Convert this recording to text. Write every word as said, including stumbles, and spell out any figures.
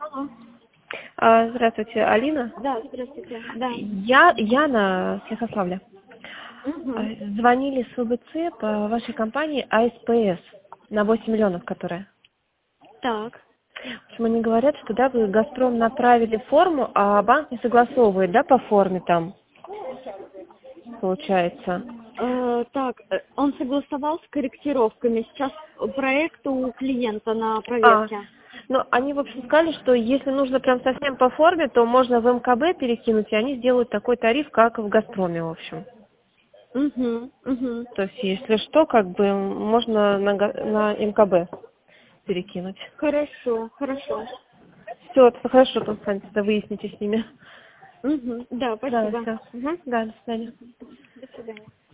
Алло. А, Здравствуйте, Алина. Да, здравствуйте. Да. Я Яна с Ярославля. А, Угу. Звонили с ВБЦ по вашей компании АСПС на восемь миллионов, которая. Так. В общем, они говорят, что да, вы Газпром направили форму, а банк не согласовывает, да, по форме там, получается. Э, так, э, он согласовал с корректировками. Сейчас проект у клиента на А, проверке. ну, они, в общем, сказали, что если нужно прям совсем по форме, то можно в МКБ перекинуть, и они сделают такой тариф, как в Газпроме, в общем. Угу, угу. То есть, если что, как бы можно на, га- на МКБ перекинуть. Хорошо, хорошо. Все, хорошо, там тогда выясните с ними. Угу. Да, Да, спасибо. все. Угу, да, до свидания. До свидания.